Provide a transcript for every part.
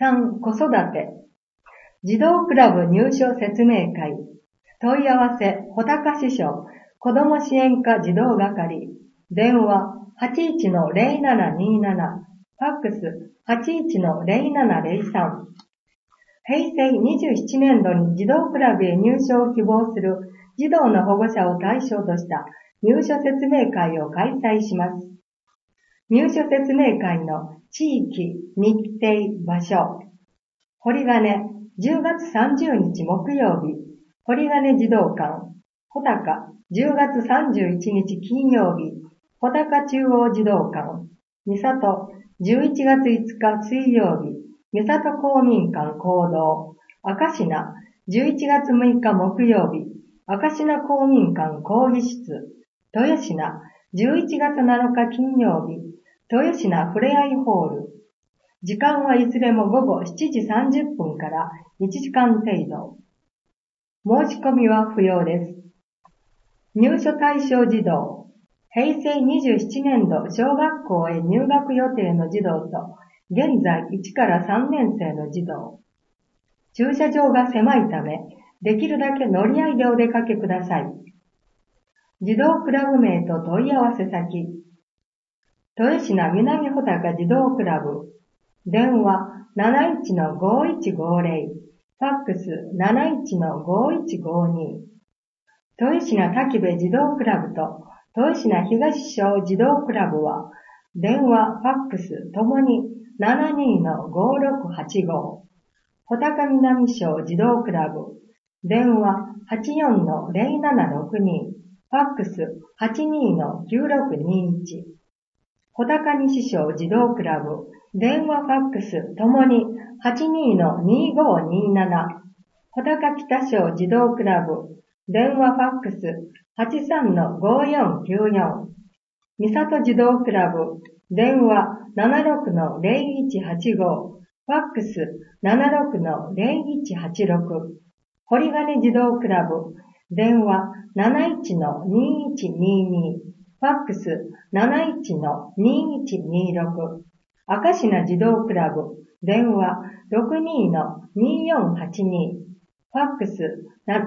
3、子育て。児童クラブ入所説明会。問い合わせ、穂高支所、子ども支援課児童係。電話、81-0727。ファックス、81-0703。平成27年度に児童クラブへ入所を希望する児童の保護者を対象とした入所説明会を開催します。入所説明会の地域、日程、場所。堀金、10月30日木曜日、堀金児童館。穂高、10月31日金曜日、穂高中央児童館。三郷、11月5日水曜日、三郷公民館講堂。赤品、11月6日木曜日、赤品公民館講義室。豊品、11月7日金曜日、豊品ふれあいホール。時間はいずれも午後7時30分から1時間程度。申し込みは不要です。入所対象児童。平成27年度小学校へ入学予定の児童と、現在1から3年生の児童。駐車場が狭いため、できるだけ乗り合いでお出かけください。児童クラブ名と問い合わせ先。豊品南穂高児童クラブ。電話 71-5150。ファックス 71-5152。豊品滝部児童クラブと豊品東小児童クラブは、電話、ファックスともに 72-5685。穂高南小児童クラブ。電話 84-0762。ファックス 82-9621。穂高西小児童クラブ。電話ファックスともに 82-2527。穂高北小児童クラブ。電話ファックス 83-5494。三郷児童クラブ。電話 76-0185。ファックス 76-0186。堀金児童クラブ。電話 71-2122。ファックス 71-2126。赤品児童クラブ。電話 62-2482。ファックス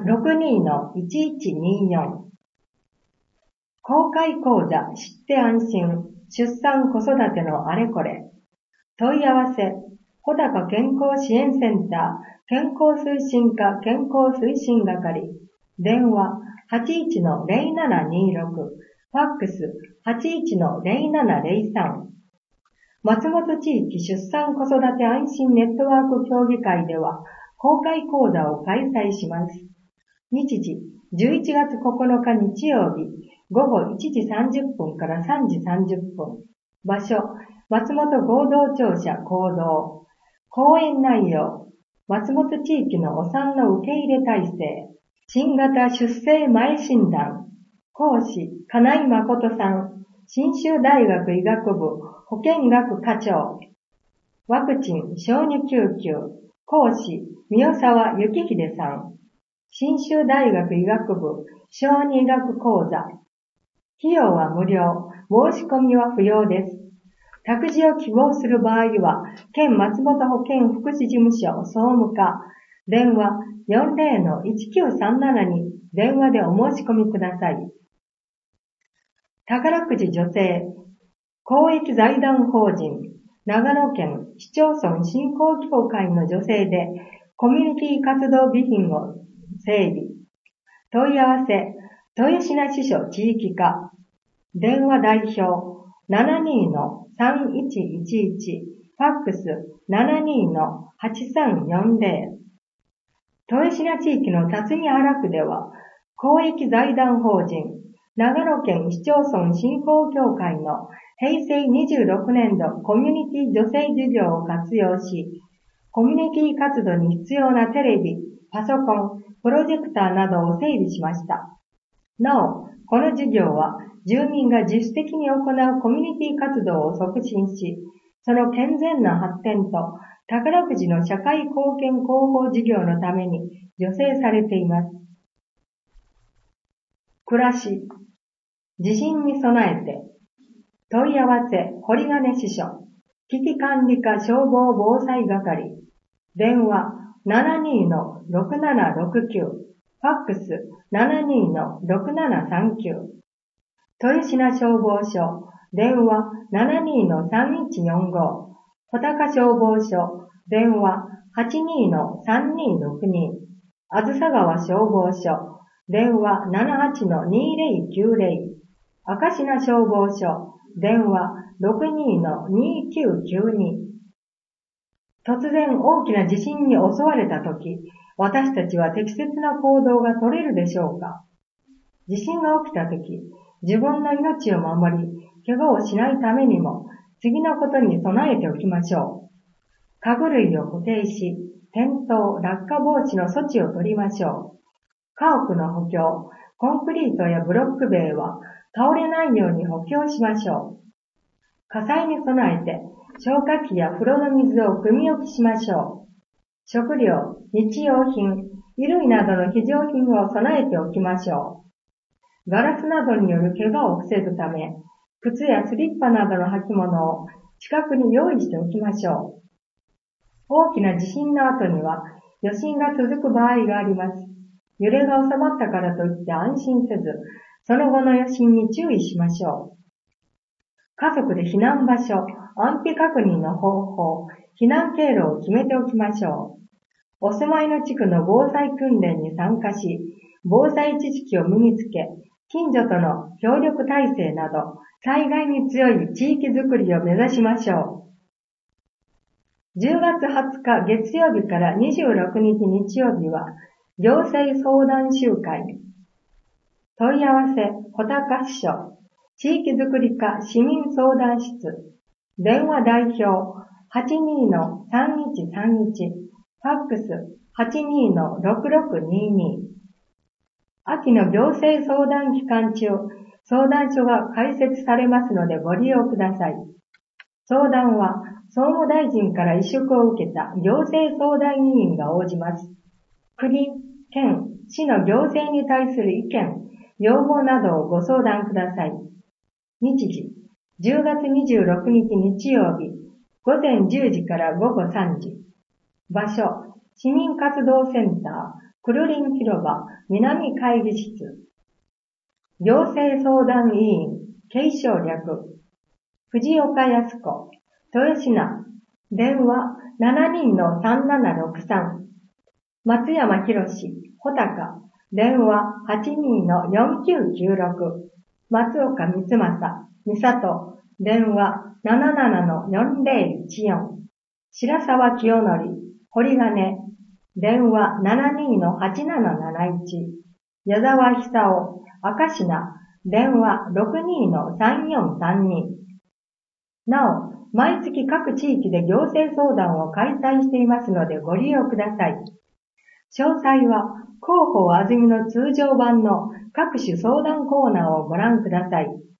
62-1124。公開講座知って安心。出産子育てのあれこれ。問い合わせ。穂高健康支援センター健康推進課健康推進係。電話 81-0726。ファックス 81-0703。松本地域出産子育て安心ネットワーク協議会では公開講座を開催します。日時11月9日日曜日午後1時30分から3時30分。場所松本合同庁舎講堂。講演内容、松本地域のお産の受け入れ体制、新型出生前診断、講師、金井誠さん、信州大学医学部保健学課長、ワクチン小児救急、講師、宮沢幸秀さん、信州大学医学部小児医学講座、費用は無料、申し込みは不要です。託児を希望する場合は、県松本保健福祉事務所総務課、電話 40-1937 に電話でお申し込みください。宝くじ助成、公益財団法人、長野県市町村振興協会の助成で、コミュニティ活動備品を整備。問い合わせ、豊品支所地域課、電話代表、72-3111、ファックス 72-8340。豊品地域の辰巳原区では、公益財団法人、長野県市町村振興協会の平成26年度コミュニティ助成事業を活用し、コミュニティ活動に必要なテレビ、パソコン、プロジェクターなどを整備しました。なお、この事業は住民が自主的に行うコミュニティ活動を促進し、その健全な発展と宝くじの社会貢献広報事業のために助成されています。暮らし、地震に備えて、問い合わせ、堀金支所。 危機管理課消防防災係、電話 72-6769、ファックス 72-6739、豊品消防署、電話 72-3145、穂高消防署、電話 82-3262、あずさ川消防署、電話 78-2090、赤品消防署、電話 62-2992。突然大きな地震に襲われたとき、私たちは適切な行動が取れるでしょうか？地震が起きたとき、自分の命を守り、怪我をしないためにも、次のことに備えておきましょう。家具類を固定し、転倒、落下防止の措置を取りましょう。家屋の補強、コンクリートやブロック塀は倒れないように補強しましょう。火災に備えて、消火器や風呂の水を汲み置きしましょう。食料、日用品、衣類などの非常品を備えておきましょう。ガラスなどによる怪我を防ぐため、靴やスリッパなどの履物を近くに用意しておきましょう。大きな地震の後には余震が続く場合があります。揺れが収まったからといって安心せず、その後の余震に注意しましょう。家族で避難場所、安否確認の方法、避難経路を決めておきましょう。お住まいの地区の防災訓練に参加し、防災知識を身につけ、近所との協力体制など、災害に強い地域づくりを目指しましょう。10月20日月曜日から26日日曜日は、行政相談集会。問い合わせ、穂高支所、地域づくり課市民相談室、電話代表 82-3131、ファックス 82-6622。秋の行政相談期間中、相談所が開設されますのでご利用ください。相談は、総務大臣から委嘱を受けた行政相談委員が応じます。国、県、市の行政に対する意見、要望などをご相談ください。日時、10月26日日曜日、午前10時から午後3時。場所、市民活動センター、くるりん広場、南会議室。行政相談委員、継承略。藤岡康子、豊品、電話 72-3763。松山博史、穂高、電話 82-4996。松岡光正、美里、電話 77-4014。白沢清則、堀金、電話 72-8771。矢沢久夫、赤品、電話 62-3432。なお、毎月各地域で行政相談を開催していますのでご利用ください。詳細は広報あずみの通常版の各種相談コーナーをご覧ください。